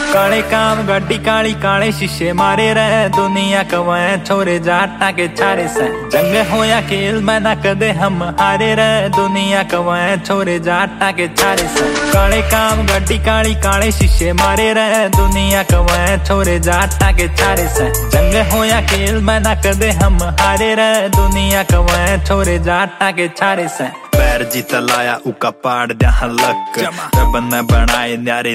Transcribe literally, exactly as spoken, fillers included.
काले काम गाड़ी काली काले शीशे मारे रहे दुनिया कवाए छोरे जाटा के छारे से जंग होया खेल में ना कदे हम हारे रहे दुनिया कवाए छोरे जाटा के छारे से काले काम गाड़ी काली काले शीशे मारे रहे दुनिया कवाए छोरे जाटा के छारे से जंग होया खेल में ना कदे हम हारे रहे दुनिया कवाए छोरे जाटा के छारे से पैर जीता लाया उका पाड़ दया लक रब ने बनाए न्यारे